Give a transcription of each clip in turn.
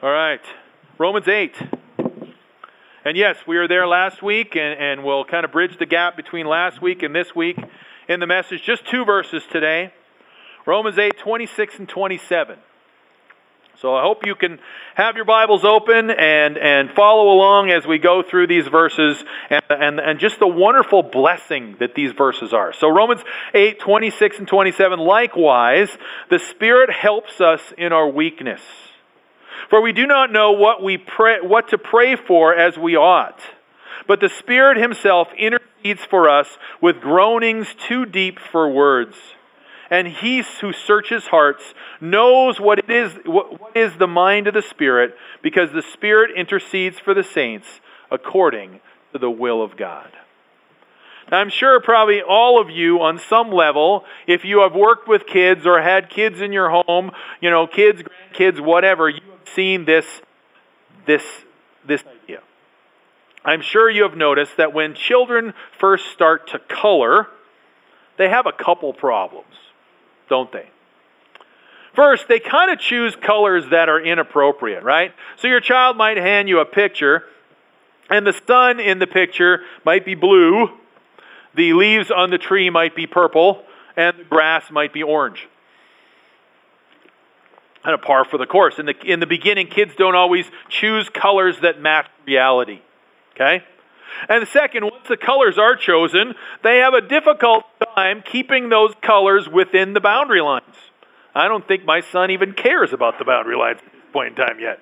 All right, Romans 8. And yes, we were there last week, and we'll kind of bridge the gap between last week and this week in the message. Just 2 verses today. Romans 8, 26 and 27. So I hope you can have your Bibles open and follow along as we go through these verses and just the wonderful blessing that these verses are. So Romans 8, 26 and 27. Likewise, the Spirit helps us in our weakness. For we do not know what to pray for as we ought. But the Spirit Himself intercedes for us with groanings too deep for words. And He who searches hearts knows what is the mind of the Spirit, because the Spirit intercedes for the saints according to the will of God. Now, I'm sure probably all of you on some level, if you have worked with kids or had kids in your home, kids, grandkids, whatever, you have seen this idea. I'm sure you have noticed that when children first start to color, they have a couple problems, don't they? First, they kind of choose colors that are inappropriate, right? So your child might hand you a picture, and the sun in the picture might be blue, the leaves on the tree might be purple, and the grass might be orange. And a par for the course. In the beginning, kids don't always choose colors that match reality. Okay? And second, once the colors are chosen, they have a difficult time keeping those colors within the boundary lines. I don't think my son even cares about the boundary lines at this point in time yet.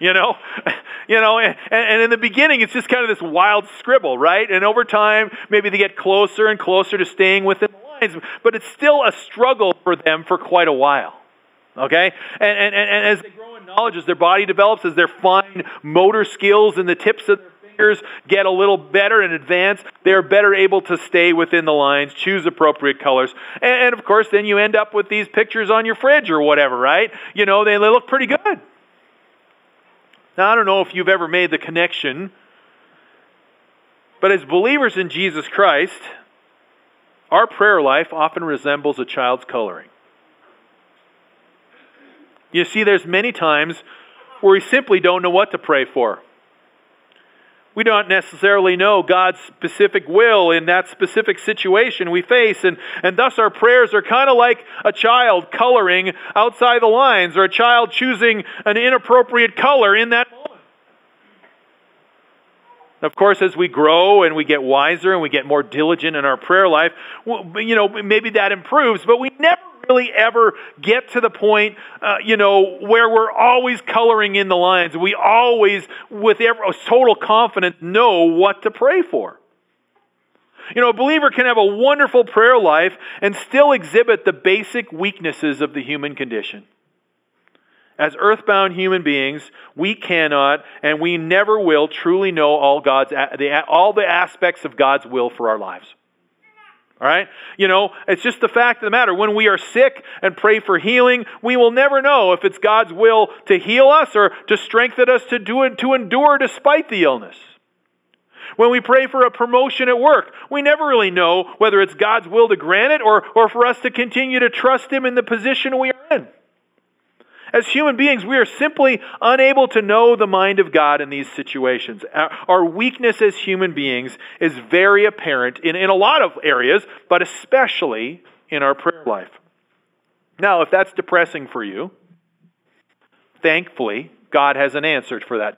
And in the beginning, it's just kind of this wild scribble, right? And over time, maybe they get closer and closer to staying within the lines, but it's still a struggle for them for quite a while. Okay? And as they grow in knowledge, as their body develops, as their fine motor skills and the tips of their fingers get a little better and advance, they're better able to stay within the lines, choose appropriate colors. And of course, then you end up with these pictures on your fridge or whatever, right? They look pretty good. Now, I don't know if you've ever made the connection, but as believers in Jesus Christ, our prayer life often resembles a child's coloring. You see, there's many times where we simply don't know what to pray for. We don't necessarily know God's specific will in that specific situation we face, and thus our prayers are kind of like a child coloring outside the lines, or a child choosing an inappropriate color in that moment. Of course, as we grow and we get wiser and we get more diligent in our prayer life, maybe that improves, but we never really ever get to the point, where we're always coloring in the lines. We always, with total confidence, know what to pray for. A believer can have a wonderful prayer life and still exhibit the basic weaknesses of the human condition. As earthbound human beings, we cannot and we never will truly know all the aspects of God's will for our lives. All right? It's just the fact of the matter. When we are sick and pray for healing, we will never know if it's God's will to heal us or to strengthen us to endure despite the illness. When we pray for a promotion at work, we never really know whether it's God's will to grant it or for us to continue to trust Him in the position we are in. As human beings, we are simply unable to know the mind of God in these situations. Our weakness as human beings is very apparent in a lot of areas, but especially in our prayer life. Now, if that's depressing for you, thankfully, God has an answer for that.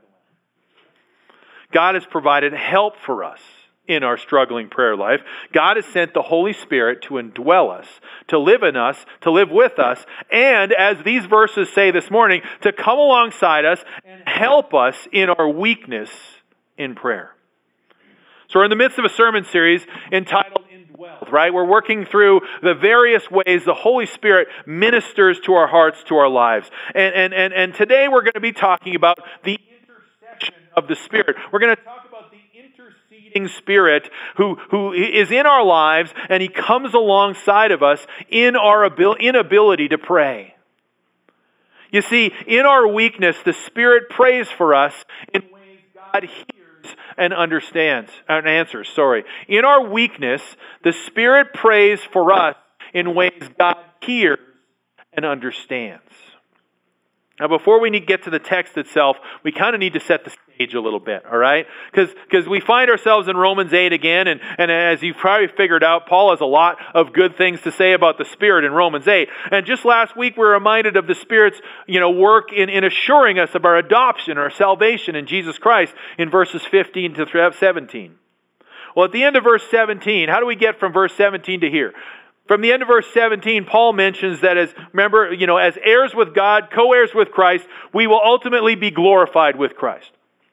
God has provided help for us in our struggling prayer life. God has sent the Holy Spirit to indwell us, to live in us, to live with us, and as these verses say this morning, to come alongside us and help us in our weakness in prayer. So we're in the midst of a sermon series entitled Indwelled, right? We're working through the various ways the Holy Spirit ministers to our hearts, to our lives. And today we're going to be talking about the intercession of the Spirit. We're going to talk about the interceding Spirit who is in our lives, and He comes alongside of us in our inability to pray. You see, in our weakness, the Spirit prays for us in ways God hears and understands and answers. In our weakness, the Spirit prays for us in ways God hears and understands. Now, before we get to the text itself, we kind of need to set the stage a little bit, all right? Because we find ourselves in Romans 8 again, and as you've probably figured out, Paul has a lot of good things to say about the Spirit in Romans 8. And just last week, we were reminded of the Spirit's work in assuring us of our adoption, our salvation in Jesus Christ in verses 15 to 17. Well, at the end of verse 17, how do we get from verse 17 to here? From the end of verse 17, Paul mentions that as heirs with God, co-heirs with Christ, we will ultimately be glorified with Christ.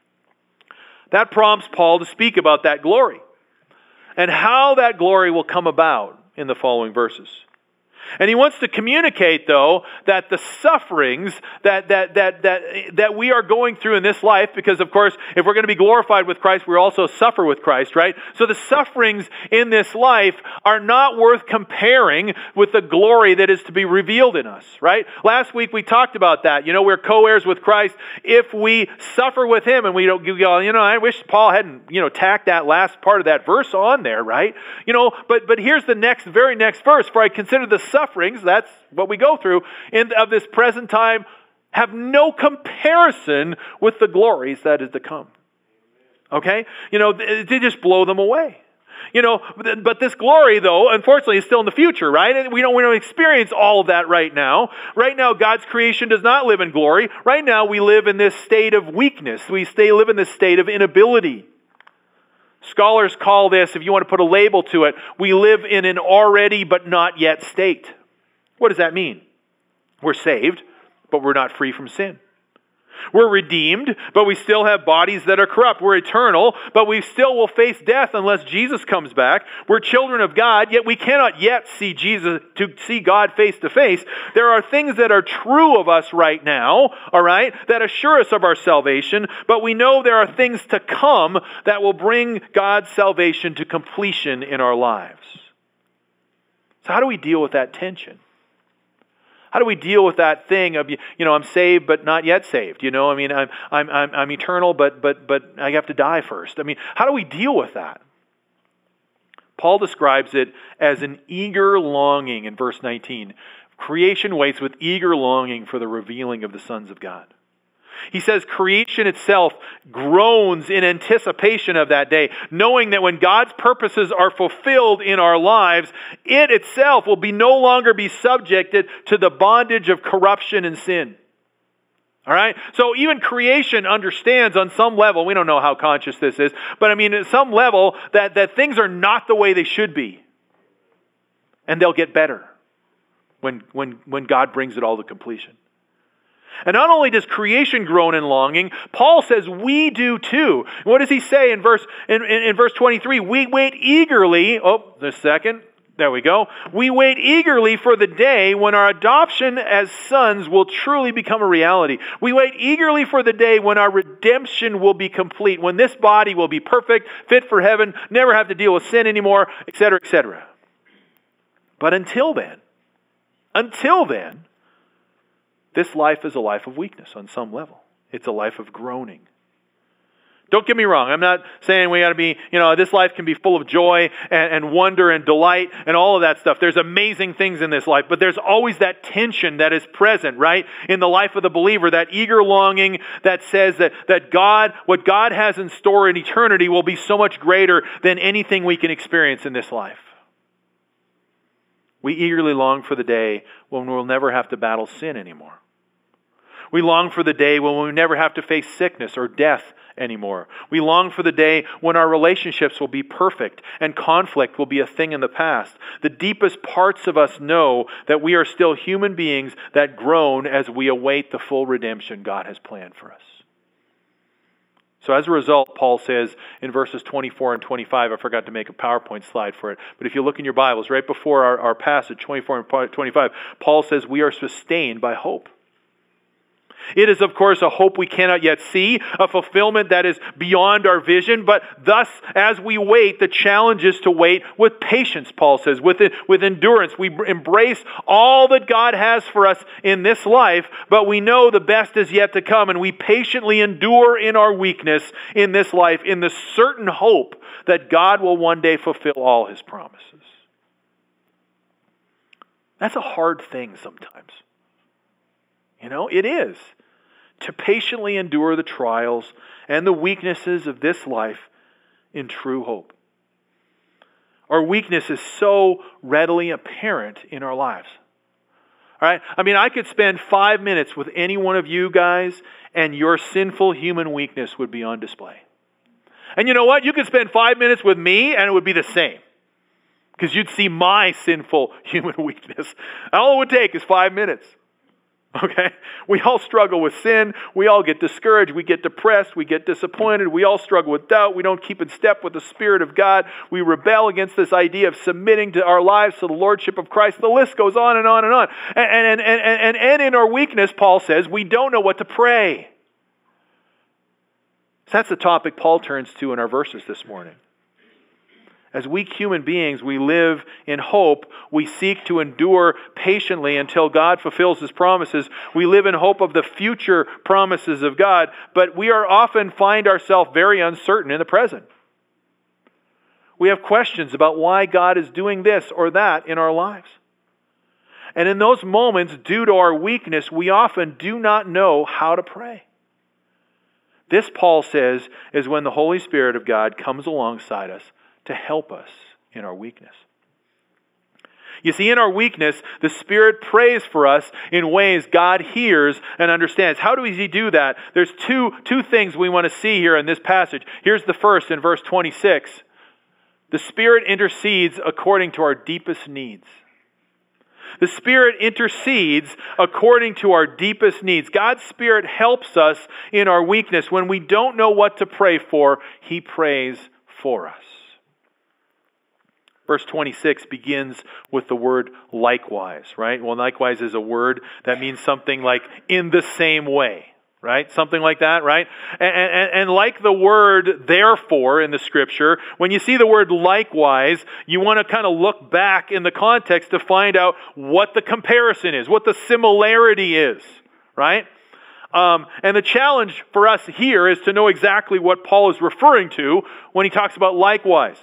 That prompts Paul to speak about that glory and how that glory will come about in the following verses. And he wants to communicate, though, that the sufferings that we are going through in this life, because, of course, if we're going to be glorified with Christ, we also suffer with Christ, right? So the sufferings in this life are not worth comparing with the glory that is to be revealed in us, right? Last week we talked about that. We're co-heirs with Christ if we suffer with Him, and we don't go, I wish Paul hadn't, tacked that last part of that verse on there, right? But here's the very next verse. For I consider the sufferings, that's what we go through, of this present time, have no comparison with the glories that is to come. Okay? They just blow them away. But this glory, though, unfortunately, is still in the future, right? And we don't experience all of that right now. Right now, God's creation does not live in glory. Right now, we live in this state of weakness. We live in this state of inability. Scholars call this, if you want to put a label to it, we live in an already but not yet state. What does that mean? We're saved, but we're not free from sin. We're redeemed, but we still have bodies that are corrupt. We're eternal, but we still will face death unless Jesus comes back. We're children of God, yet we cannot yet see God face to face. There are things that are true of us right now, all right, that assure us of our salvation, but we know there are things to come that will bring God's salvation to completion in our lives. So how do we deal with that tension? How do we deal with that thing of, I'm saved but not yet saved? I'm eternal but I have to die first. How do we deal with that? Paul describes it as an eager longing in verse 19. Creation waits with eager longing for the revealing of the sons of God. He says creation itself groans in anticipation of that day, knowing that when God's purposes are fulfilled in our lives, it itself will no longer be subjected to the bondage of corruption and sin. All right? So even creation understands on some level, we don't know how conscious this is, but at some level that things are not the way they should be. And they'll get better when God brings it all to completion. And not only does creation groan in longing, Paul says we do too. What does he say in verse 23? We wait eagerly. There we go. We wait eagerly for the day when our adoption as sons will truly become a reality. We wait eagerly for the day when our redemption will be complete, when this body will be perfect, fit for heaven, never have to deal with sin anymore, etc., etc. But until then, this life is a life of weakness on some level. It's a life of groaning. Don't get me wrong. I'm not saying we got to be, this life can be full of joy and wonder and delight and all of that stuff. There's amazing things in this life, but there's always that tension that is present, right? In the life of the believer, that eager longing that says that God, what God has in store in eternity will be so much greater than anything we can experience in this life. We eagerly long for the day when we'll never have to battle sin anymore. We long for the day when we never have to face sickness or death anymore. We long for the day when our relationships will be perfect and conflict will be a thing in the past. The deepest parts of us know that we are still human beings that groan as we await the full redemption God has planned for us. So as a result, Paul says in verses 24 and 25, I forgot to make a PowerPoint slide for it, but if you look in your Bibles, right before our passage, 24 and 25, Paul says we are sustained by hope. It is, of course, a hope we cannot yet see, a fulfillment that is beyond our vision, but thus, as we wait, the challenge is to wait with patience, Paul says, with endurance. We embrace all that God has for us in this life, but we know the best is yet to come, and we patiently endure in our weakness in this life in the certain hope that God will one day fulfill all His promises. That's a hard thing sometimes. It is. To patiently endure the trials and the weaknesses of this life in true hope. Our weakness is so readily apparent in our lives. All right? I could spend 5 minutes with any one of you guys, and your sinful human weakness would be on display. And you know what? You could spend 5 minutes with me, and it would be the same. Because you'd see my sinful human weakness. All it would take is 5 minutes. Okay? We all struggle with sin. We all get discouraged. We get depressed. We get disappointed. We all struggle with doubt. We don't keep in step with the Spirit of God. We rebel against this idea of submitting to our lives to the Lordship of Christ. The list goes on and on and on. And in our weakness, Paul says, we don't know what to pray. So that's the topic Paul turns to in our verses this morning. As weak human beings, we live in hope. We seek to endure patiently until God fulfills His promises. We live in hope of the future promises of God, but we often find ourselves very uncertain in the present. We have questions about why God is doing this or that in our lives. And in those moments, due to our weakness, we often do not know how to pray. This, Paul says, is when the Holy Spirit of God comes alongside us to help us in our weakness. You see, in our weakness, the Spirit prays for us in ways God hears and understands. How does He do that? There's two things we want to see here in this passage. Here's the first in verse 26. The Spirit intercedes according to our deepest needs. The Spirit intercedes according to our deepest needs. God's Spirit helps us in our weakness. When we don't know what to pray for, He prays for us. Verse 26 begins with the word likewise, right? Well, likewise is a word that means something like in the same way, right? Something like that, right? And like the word therefore in the Scripture, when you see the word likewise, you want to kind of look back in the context to find out what the comparison is, what the similarity is, right? And the challenge for us here is to know exactly what Paul is referring to when he talks about likewise.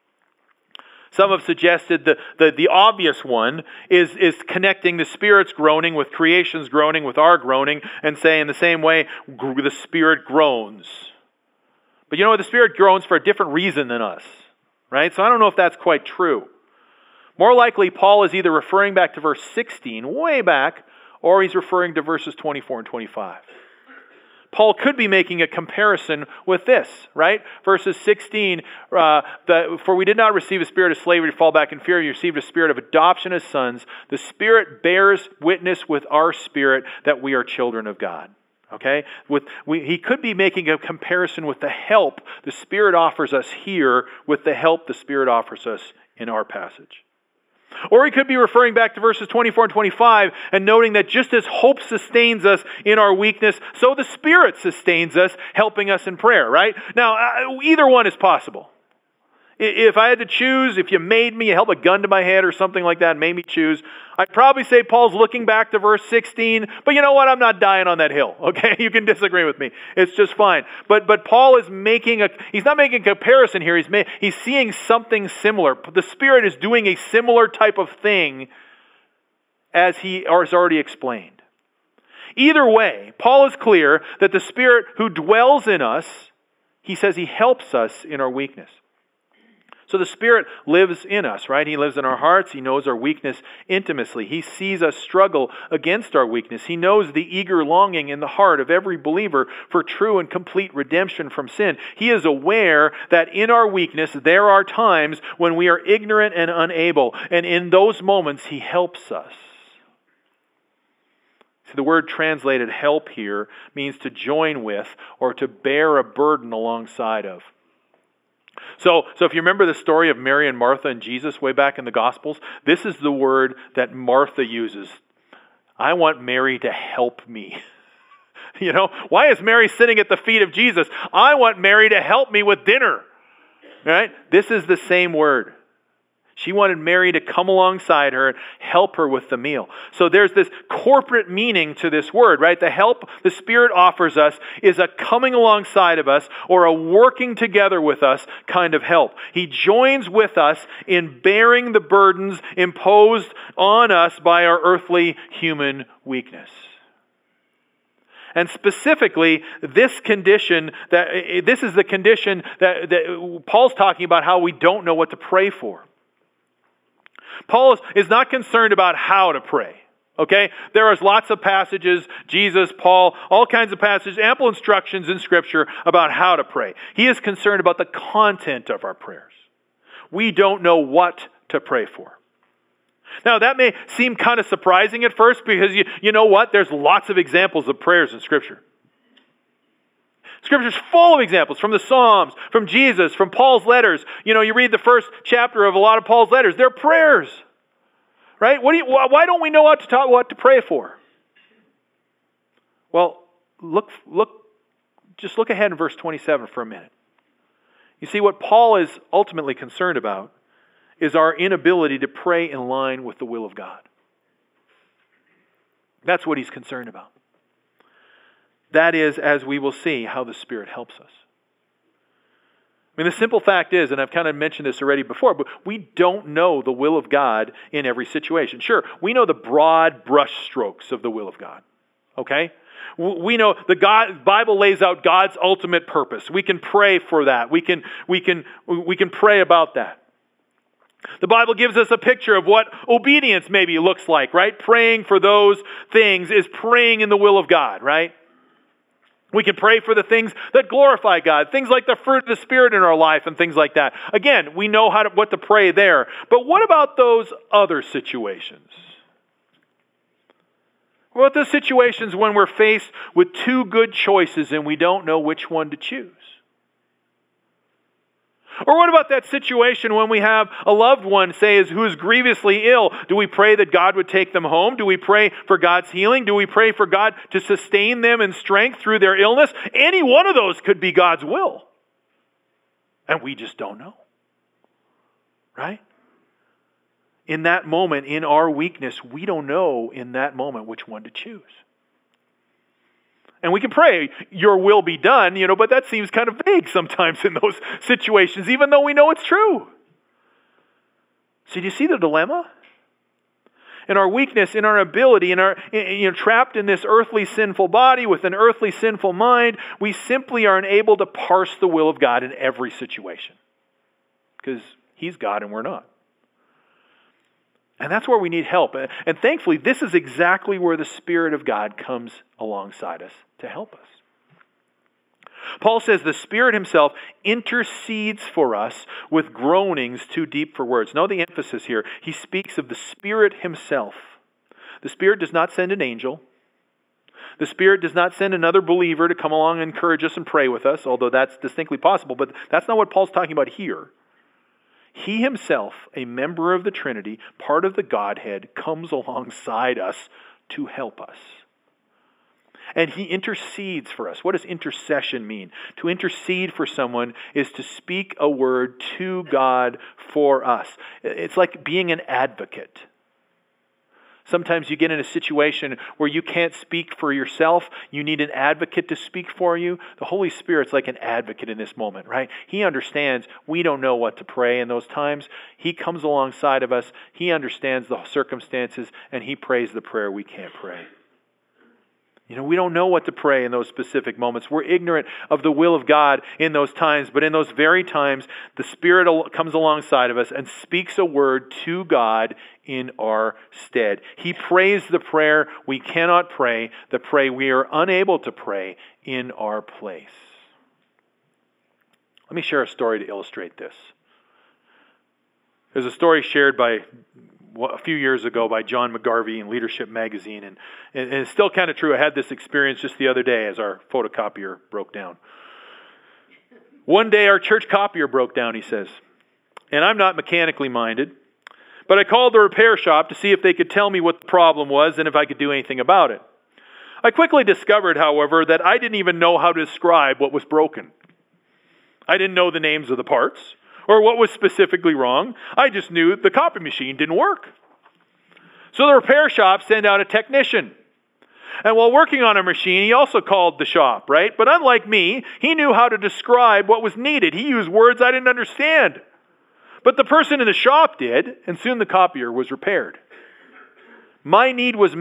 Some have suggested the obvious one is connecting the Spirit's groaning with creation's groaning with our groaning and saying in the same way, the Spirit groans. But the Spirit groans for a different reason than us, right? So I don't know if that's quite true. More likely, Paul is either referring back to verse 16, way back, or he's referring to verses 24 and 25. Paul could be making a comparison with this, right? Verses 16, for we did not receive a spirit of slavery to fall back in fear. You received a spirit of adoption as sons. The Spirit bears witness with our spirit that we are children of God. Okay? He could be making a comparison with the help the Spirit offers us here with the help the Spirit offers us in our passage. Or he could be referring back to verses 24 and 25 and noting that just as hope sustains us in our weakness, so the Spirit sustains us, helping us in prayer, right? Now, either one is possible. If I had to choose, if you made me, you held a gun to my head or something like that and made me choose, I'd probably say Paul's looking back to verse 16, but you know what? I'm not dying on that hill, okay? You can disagree with me. It's just fine. But Paul is he's not making a comparison here. He's seeing something similar. The Spirit is doing a similar type of thing as he has already explained. Either way, Paul is clear that the Spirit who dwells in us, he says he helps us in our weakness. So the Spirit lives in us, right? He lives in our hearts. He knows our weakness intimately. He sees us struggle against our weakness. He knows the eager longing in the heart of every believer for true and complete redemption from sin. He is aware that in our weakness, there are times when we are ignorant and unable. And in those moments, He helps us. See, the word translated help here means to join with or to bear a burden alongside of. So if you remember the story of Mary and Martha and Jesus way back in the Gospels, this is the word that Martha uses. I want Mary to help me. Why is Mary sitting at the feet of Jesus? I want Mary to help me with dinner. Right? This is the same word. She wanted Mary to come alongside her and help her with the meal. So there's this corporate meaning to this word, right? The help the Spirit offers us is a coming alongside of us or a working together with us kind of help. He joins with us in bearing the burdens imposed on us by our earthly human weakness. And specifically, this is the condition that Paul's talking about, how we don't know what to pray for. Paul is not concerned about how to pray. Okay? There is lots of passages, Jesus, Paul, all kinds of passages, ample instructions in Scripture about how to pray. He is concerned about the content of our prayers. We don't know what to pray for. Now, that may seem kind of surprising at first, because you know what? There's lots of examples of prayers in Scripture. Scripture's full of examples from the Psalms, from Jesus, from Paul's letters. You read the first chapter of a lot of Paul's letters. They're prayers. Right? Why don't we know what to pray for? Well, just look ahead in verse 27 for a minute. You see, what Paul is ultimately concerned about is our inability to pray in line with the will of God. That's what he's concerned about. That is, as we will see, how the Spirit helps us. I mean, the simple fact is, and I've kind of mentioned this already before, but we don't know the will of God in every situation. Sure, we know the broad brush strokes of the will of God. Okay? We know the Bible lays out God's ultimate purpose. We can pray for that. We can pray about that. The Bible gives us a picture of what obedience maybe looks like, right? Praying for those things is praying in the will of God, right? We can pray for the things that glorify God, things like the fruit of the Spirit in our life and things like that. Again, we know what to pray there. But what about those other situations? What about those situations when we're faced with two good choices and we don't know which one to choose? Or what about that situation when we have a loved one, say, who is grievously ill? Do we pray that God would take them home? Do we pray for God's healing? Do we pray for God to sustain them in strength through their illness? Any one of those could be God's will. And we just don't know. Right? In that moment, in our weakness, we don't know in that moment which one to choose. And we can pray, your will be done, but that seems kind of vague sometimes in those situations, even though we know it's true. So do you see the dilemma? In our weakness, in our ability, trapped in this earthly sinful body with an earthly sinful mind, we simply are unable to parse the will of God in every situation. Because He's God and we're not. And that's where we need help. And thankfully, this is exactly where the Spirit of God comes alongside us to help us. Paul says the Spirit Himself intercedes for us with groanings too deep for words. Note the emphasis here. He speaks of the Spirit Himself. The Spirit does not send an angel. The Spirit does not send another believer to come along and encourage us and pray with us, although that's distinctly possible. But that's not what Paul's talking about here. He Himself, a member of the Trinity, part of the Godhead, comes alongside us to help us. And He intercedes for us. What does intercession mean? To intercede for someone is to speak a word to God for us. It's like being an advocate. Sometimes you get in a situation where you can't speak for yourself. You need an advocate to speak for you. The Holy Spirit's like an advocate in this moment, right? He understands we don't know what to pray in those times. He comes alongside of us. He understands the circumstances, and He prays the prayer we can't pray. We don't know what to pray in those specific moments. We're ignorant of the will of God in those times. But in those very times, the Spirit comes alongside of us and speaks a word to God in our stead. He prays the prayer we cannot pray, the prayer we are unable to pray in our place. Let me share a story to illustrate this. There's a story shared a few years ago by John McGarvey in Leadership Magazine. And it's still kind of true. I had this experience just the other day as our photocopier broke down. One day our church copier broke down, he says. And I'm not mechanically minded. But I called the repair shop to see if they could tell me what the problem was and if I could do anything about it. I quickly discovered, however, that I didn't even know how to describe what was broken. I didn't know the names of the parts or what was specifically wrong. I just knew the copy machine didn't work. So the repair shop sent out a technician. And while working on a machine, he also called the shop, right? But unlike me, he knew how to describe what was needed. He used words I didn't understand. But the person in the shop did, and soon the copier was repaired. My need was met,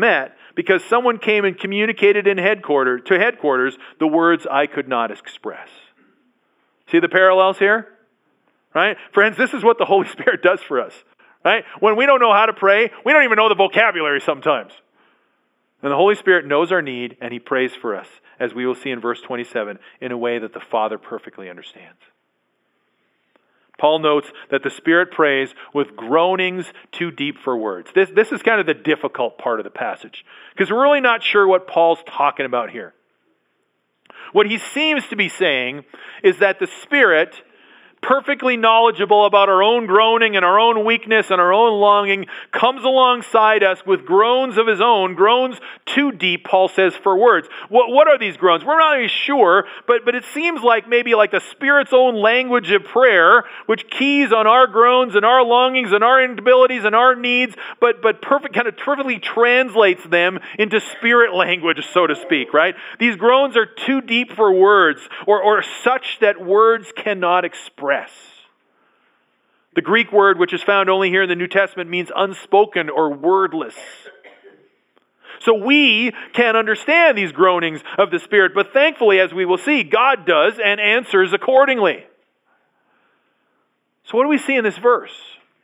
because someone came and communicated to headquarters the words I could not express. See the parallels here? Right? Friends, this is what the Holy Spirit does for us. Right? When we don't know how to pray, we don't even know the vocabulary sometimes. And the Holy Spirit knows our need, and He prays for us, as we will see in verse 27, in a way that the Father perfectly understands. Paul notes that the Spirit prays with groanings too deep for words. This is kind of the difficult part of the passage, because we're really not sure what Paul's talking about here. What he seems to be saying is that the Spirit, perfectly knowledgeable about our own groaning and our own weakness and our own longing, comes alongside us with groans of His own, groans too deep, Paul says, for words. What are these groans? We're not really sure, but it seems like maybe like the Spirit's own language of prayer, which keys on our groans and our longings and our inabilities and our needs, but perfectly translates them into Spirit language, so to speak, right? These groans are too deep for words, or such that words cannot express. The Greek word, which is found only here in the New Testament, means unspoken or wordless. So we can't understand these groanings of the Spirit, but thankfully, as we will see, God does and answers accordingly. So what do we see in this verse?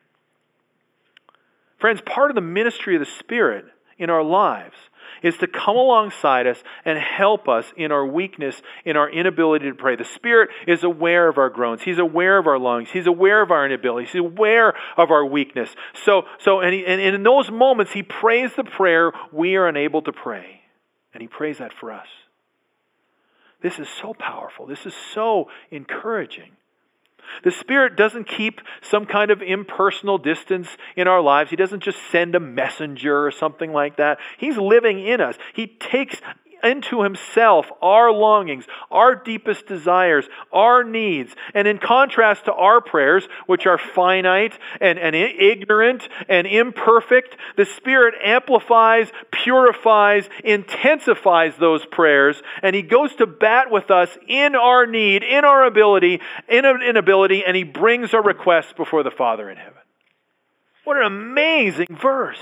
Friends, part of the ministry of the Spirit in our lives is to come alongside us and help us in our weakness, in our inability to pray. The Spirit is aware of our groans. He's aware of our longings. He's aware of our inabilities. He's aware of our weakness. And in those moments, He prays the prayer we are unable to pray. And He prays that for us. This is so powerful. This is so encouraging. The Spirit doesn't keep some kind of impersonal distance in our lives. He doesn't just send a messenger or something like that. He's living in us. He takes into Himself our longings, our deepest desires, our needs. And in contrast to our prayers, which are finite and ignorant and imperfect, the Spirit amplifies, purifies, intensifies those prayers, and He goes to bat with us in our need, in our inability, and He brings our requests before the Father in heaven. What an amazing verse.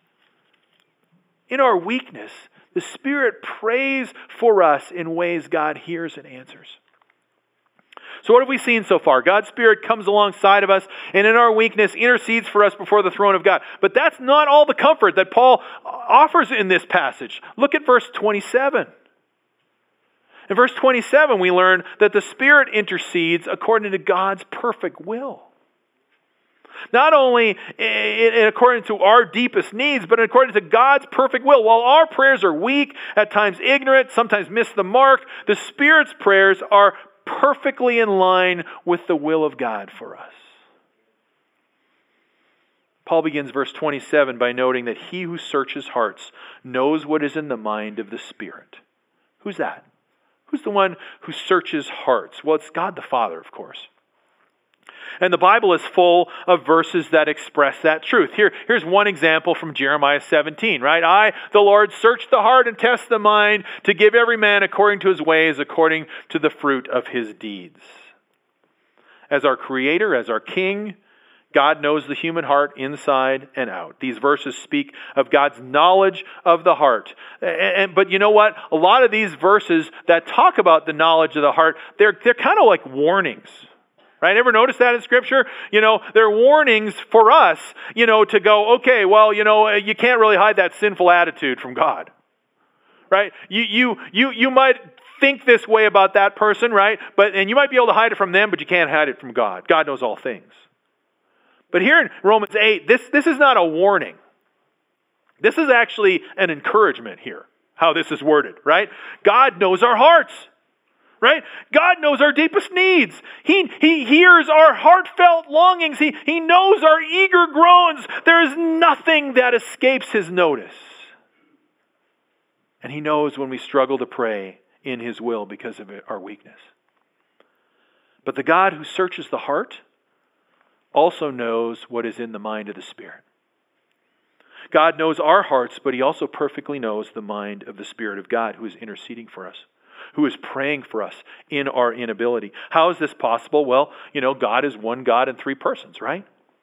In our weakness, the Spirit prays for us in ways God hears and answers. So what have we seen so far? God's Spirit comes alongside of us and in our weakness intercedes for us before the throne of God. But that's not all the comfort that Paul offers in this passage. Look at verse 27. In verse 27, we learn that the Spirit intercedes according to God's perfect will. Not only according to our deepest needs, but according to God's perfect will. While our prayers are weak, at times ignorant, sometimes miss the mark, the Spirit's prayers are perfectly in line with the will of God for us. Paul begins verse 27 by noting that He who searches hearts knows what is in the mind of the Spirit. Who's that? Who's the one who searches hearts? Well, it's God the Father, of course. And the Bible is full of verses that express that truth. Here's one example from Jeremiah 17, right? I, the Lord, search the heart and test the mind to give every man according to his ways, according to the fruit of his deeds. As our Creator, as our King, God knows the human heart inside and out. These verses speak of God's knowledge of the heart. But you know what? A lot of these verses that talk about the knowledge of the heart, they're kind of like warnings. Right? Ever notice that in Scripture? They're warnings for us, to go, okay, well, you can't really hide that sinful attitude from God. Right? You might think this way about that person, right? And you might be able to hide it from them, but you can't hide it from God. God knows all things. But here in Romans 8, this is not a warning. This is actually an encouragement here, how this is worded, right? God knows our hearts. Right? God knows our deepest needs. He hears our heartfelt longings. He knows our eager groans. There is nothing that escapes His notice. And He knows when we struggle to pray in His will because of our weakness. But the God who searches the heart also knows what is in the mind of the Spirit. God knows our hearts, but He also perfectly knows the mind of the Spirit of God who is interceding for us, who is praying for us in our inability. How is this possible? Well, God is one God in three persons, right?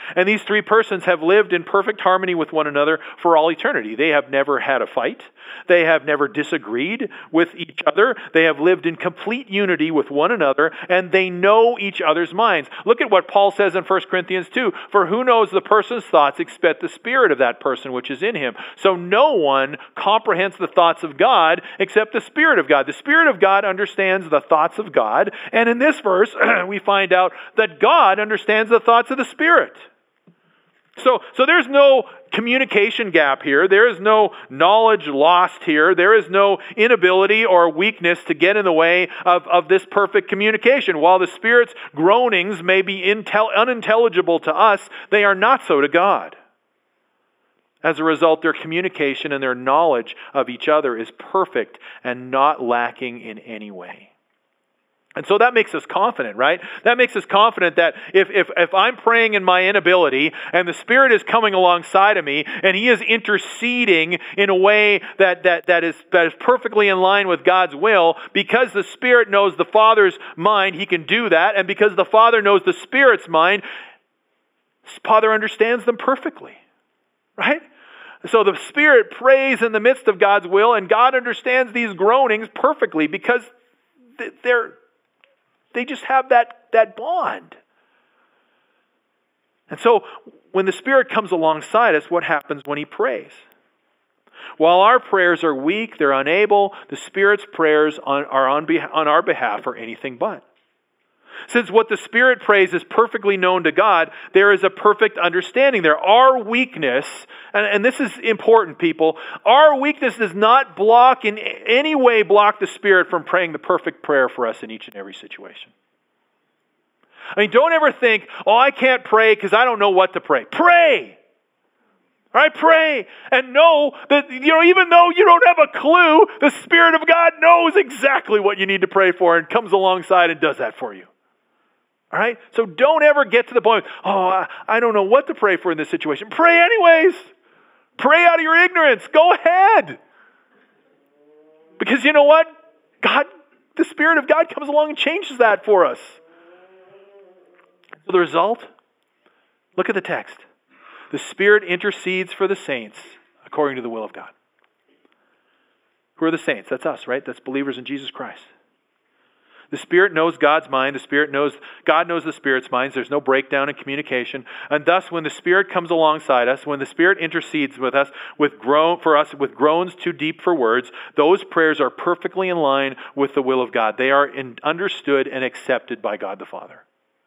And these three persons have lived in perfect harmony with one another for all eternity. They have never had a fight. They have never disagreed with each other. They have lived in complete unity with one another, and they know each other's minds. Look at what Paul says in 1 Corinthians 2. For who knows the person's thoughts except the spirit of that person which is in him? So no one comprehends the thoughts of God except the Spirit of God. The Spirit of God understands the thoughts of God. And in this verse, we find out that God understands the thoughts of the Spirit. So there's no communication gap here. There is no knowledge lost here. There is no inability or weakness to get in the way of this perfect communication. While the Spirit's groanings may be unintelligible to us, they are not so to God. As a result, their communication and their knowledge of each other is perfect and not lacking in any way. And so that makes us confident, right? That makes us confident that if I'm praying in my inability and the Spirit is coming alongside of me and He is interceding in a way that is perfectly in line with God's will, because the Spirit knows the Father's mind, He can do that. And because the Father knows the Spirit's mind, Father understands them perfectly, right? So the Spirit prays in the midst of God's will, and God understands these groanings perfectly because they just have that bond. And so when the Spirit comes alongside us, what happens when He prays? While our prayers are weak, they're unable, the Spirit's prayers on our behalf are anything but. Since what the Spirit prays is perfectly known to God, there is a perfect understanding there. Our weakness, and this is important, people, our weakness does not in any way block the Spirit from praying the perfect prayer for us in each and every situation. I mean, don't ever think, I can't pray because I don't know what to pray. Pray! All right, pray and know that, even though you don't have a clue, the Spirit of God knows exactly what you need to pray for and comes alongside and does that for you. All right? So don't ever get to the point, I don't know what to pray for in this situation. Pray anyways. Pray out of your ignorance. Go ahead. Because you know what? The Spirit of God comes along and changes that for us. So the result, look at the text. The Spirit intercedes for the saints according to the will of God. Who are the saints? That's us, right? That's believers in Jesus Christ. The Spirit knows God's mind. God knows the Spirit's minds. There's no breakdown in communication. And thus, when the Spirit comes alongside us, when the Spirit intercedes with us with groans too deep for words, those prayers are perfectly in line with the will of God. They are understood and accepted by God the Father.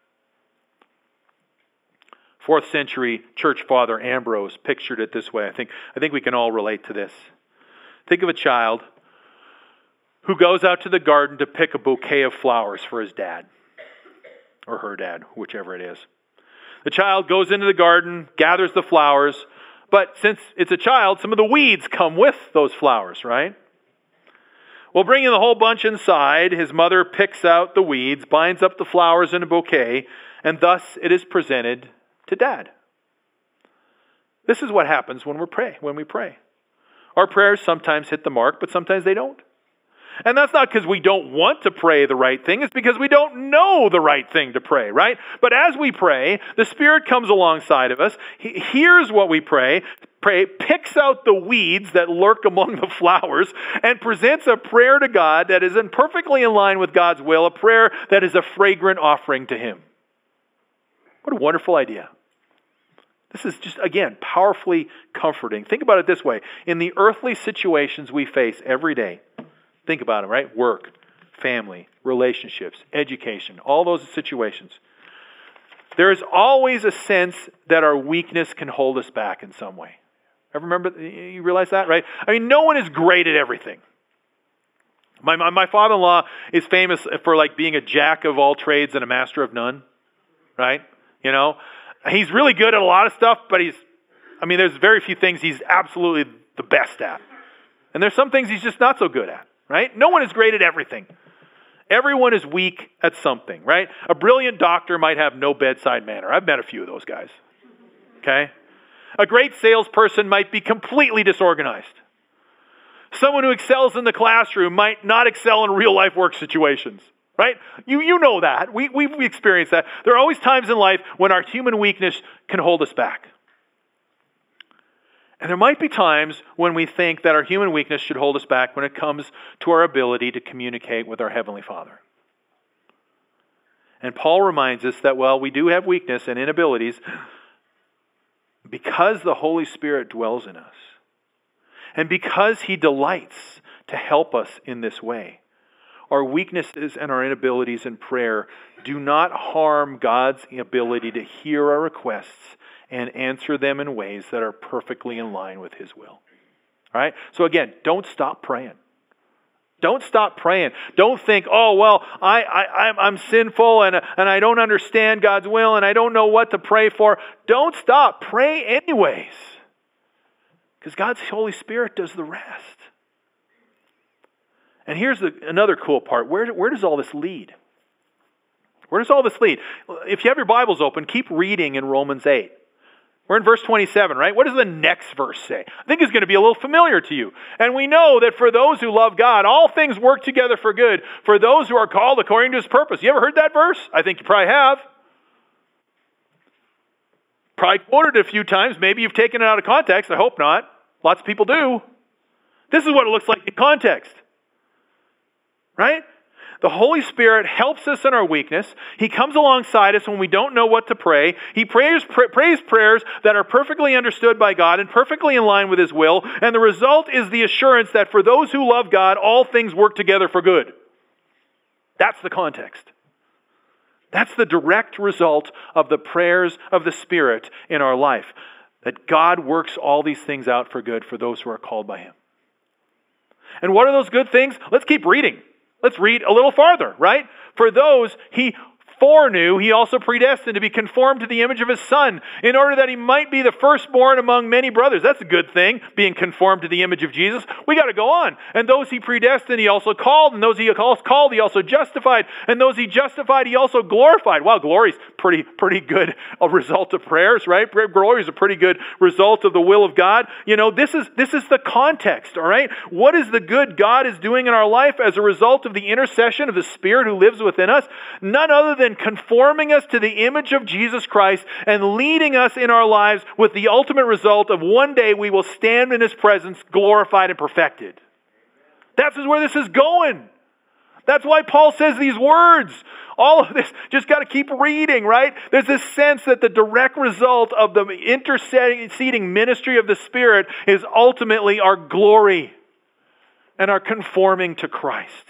4th century church father Ambrose pictured it this way. I think we can all relate to this. Think of a child who goes out to the garden to pick a bouquet of flowers for his dad, or her dad, whichever it is. The child goes into the garden, gathers the flowers, but since it's a child, some of the weeds come with those flowers, right? Well, bringing the whole bunch inside, his mother picks out the weeds, binds up the flowers in a bouquet, and thus it is presented to Dad. This is what happens when we pray. Our prayers sometimes hit the mark, but sometimes they don't. And that's not because we don't want to pray the right thing. It's because we don't know the right thing to pray, right? But as we pray, the Spirit comes alongside of us. He hears what we pray, picks out the weeds that lurk among the flowers, and presents a prayer to God that is perfectly in line with God's will, a prayer that is a fragrant offering to Him. What a wonderful idea. This is just, again, powerfully comforting. Think about it this way. In the earthly situations we face every day, think about them, right? Work, family, relationships, education, all those situations. There is always a sense that our weakness can hold us back in some way. Ever remember, you realize that, right? I mean, no one is great at everything. My father-in-law is famous for being a jack of all trades and a master of none, right? He's really good at a lot of stuff, but there's very few things he's absolutely the best at. And there's some things he's just not so good at. Right? No one is great at everything. Everyone is weak at something, right? A brilliant doctor might have no bedside manner. I've met a few of those guys. Okay? A great salesperson might be completely disorganized. Someone who excels in the classroom might not excel in real life work situations. right? You know that. We've experienced that. There are always times in life when our human weakness can hold us back. And there might be times when we think that our human weakness should hold us back when it comes to our ability to communicate with our Heavenly Father. And Paul reminds us that while we do have weakness and inabilities, because the Holy Spirit dwells in us, and because He delights to help us in this way, our weaknesses and our inabilities in prayer do not harm God's ability to hear our requests and answer them in ways that are perfectly in line with His will. All right? So again, don't stop praying. Don't stop praying. Don't think, oh, well, I'm sinful and I don't understand God's will and I don't know what to pray for. Don't stop. Pray anyways. Because God's Holy Spirit does the rest. And here's another cool part. Where does all this lead? Where does all this lead? If you have your Bibles open, keep reading in Romans 8. We're in verse 27, right? What does the next verse say? I think it's going to be a little familiar to you. And we know that for those who love God, all things work together for good, for those who are called according to His purpose. You ever heard that verse? I think you probably have. Probably quoted it a few times. Maybe you've taken it out of context. I hope not. Lots of people do. This is what it looks like in context. Right? The Holy Spirit helps us in our weakness. He comes alongside us when we don't know what to pray. He prays prayers that are perfectly understood by God and perfectly in line with His will. And the result is the assurance that for those who love God, all things work together for good. That's the context. That's the direct result of the prayers of the Spirit in our life. That God works all these things out for good for those who are called by Him. And what are those good things? Let's keep reading. Let's read a little farther, right? For those He foreknew, He also predestined to be conformed to the image of His Son, in order that He might be the firstborn among many brothers. That's a good thing, being conformed to the image of Jesus. We got to go on. And those He predestined, He also called. And those He called, He also justified. And those He justified, He also glorified. Wow, glory's pretty good a result of prayers, right? Glory is a pretty good result of the will of God. You know, this is the context, all right? What is the good God is doing in our life as a result of the intercession of the Spirit who lives within us? None other than conforming us to the image of Jesus Christ and leading us in our lives with the ultimate result of one day we will stand in His presence glorified and perfected. That's where this is going. That's why Paul says these words. All of this, just got to keep reading, right? There's this sense that the direct result of the interceding ministry of the Spirit is ultimately our glory and our conforming to Christ.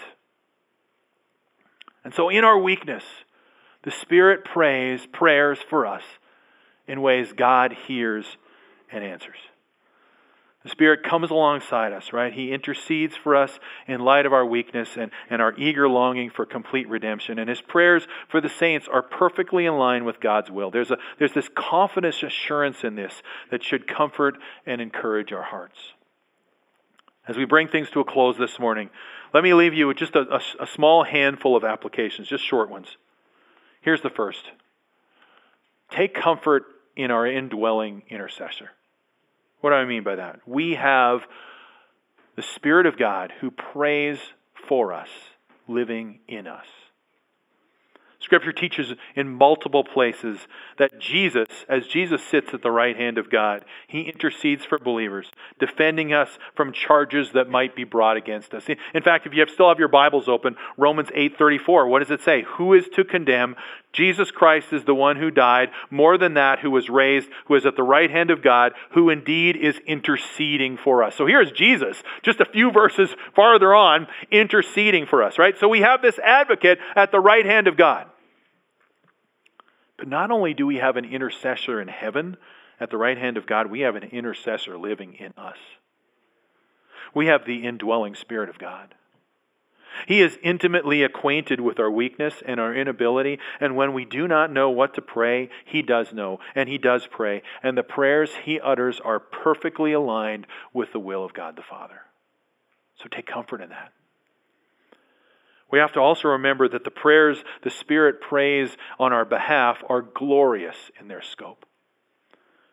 And so in our weakness, the Spirit prays prayers for us in ways God hears and answers. The Spirit comes alongside us, right? He intercedes for us in light of our weakness and our eager longing for complete redemption. And His prayers for the saints are perfectly in line with God's will. There's this confident assurance in this that should comfort and encourage our hearts. As we bring things to a close this morning, let me leave you with just a small handful of applications, just short ones. Here's the first. Take comfort in our indwelling intercessor. What do I mean by that? We have the Spirit of God who prays for us, living in us. Scripture teaches in multiple places that Jesus, as Jesus sits at the right hand of God, He intercedes for believers, defending us from charges that might be brought against us. In fact, if you still have your Bibles open, Romans 8:34, what does it say? Who is to condemn? Jesus Christ is the one who died, more than that, who was raised, who is at the right hand of God, who indeed is interceding for us. So here's Jesus, just a few verses farther on, interceding for us, right? So we have this advocate at the right hand of God. But not only do we have an intercessor in heaven at the right hand of God, we have an intercessor living in us. We have the indwelling Spirit of God. He is intimately acquainted with our weakness and our inability, and when we do not know what to pray, He does know, and He does pray, and the prayers He utters are perfectly aligned with the will of God the Father. So take comfort in that. We have to also remember that the prayers the Spirit prays on our behalf are glorious in their scope.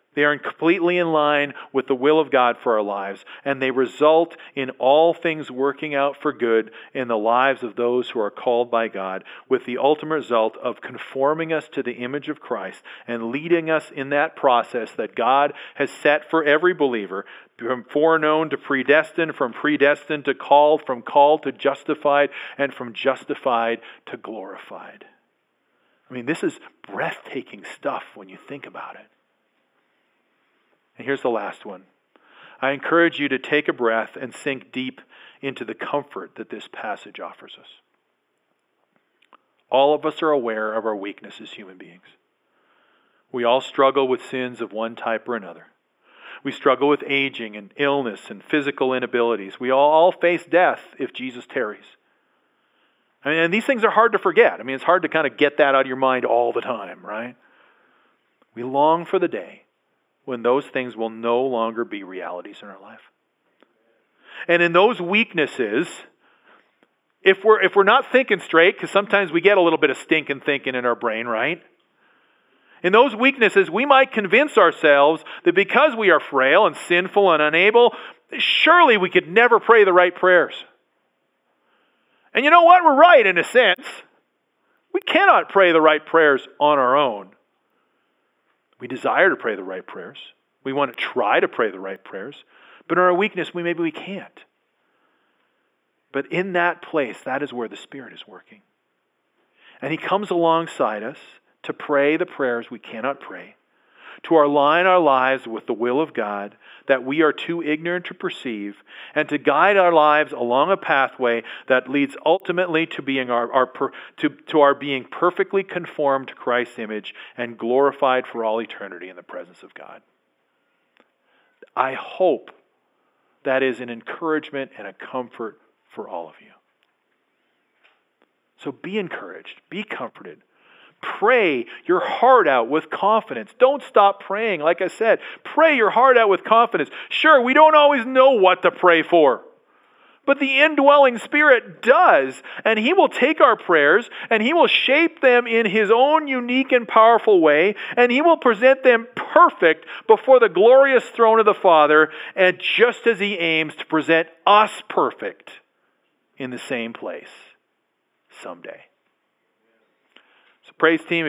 They are completely in line with the will of God for our lives, and they result in all things working out for good in the lives of those who are called by God, with the ultimate result of conforming us to the image of Christ and leading us in that process that God has set for every believer, from foreknown to predestined, from predestined to called, from called to justified, and from justified to glorified. I mean, this is breathtaking stuff when you think about it. And here's the last one. I encourage you to take a breath and sink deep into the comfort that this passage offers us. All of us are aware of our weakness as human beings. We all struggle with sins of one type or another. We struggle with aging and illness and physical inabilities. We all face death if Jesus tarries. I mean, and these things are hard to forget. I mean, it's hard to kind of get that out of your mind all the time, right? We long for the day when those things will no longer be realities in our life. And in those weaknesses, if we're not thinking straight, because sometimes we get a little bit of stinking thinking in our brain, right? In those weaknesses, we might convince ourselves that because we are frail and sinful and unable, surely we could never pray the right prayers. And you know what? We're right in a sense. We cannot pray the right prayers on our own. We desire to pray the right prayers. We want to try to pray the right prayers. But in our weakness, maybe we can't. But in that place, that is where the Spirit is working. And He comes alongside us to pray the prayers we cannot pray, to align our lives with the will of God that we are too ignorant to perceive, and to guide our lives along a pathway that leads ultimately to being our being perfectly conformed to Christ's image and glorified for all eternity in the presence of God. I hope that is an encouragement and a comfort for all of you. So be encouraged, be comforted. Pray your heart out with confidence. Don't stop praying. Like I said, pray your heart out with confidence. Sure, we don't always know what to pray for, but the indwelling Spirit does. And He will take our prayers and He will shape them in His own unique and powerful way. And He will present them perfect before the glorious throne of the Father. And just as He aims to present us perfect in the same place someday. So praise team.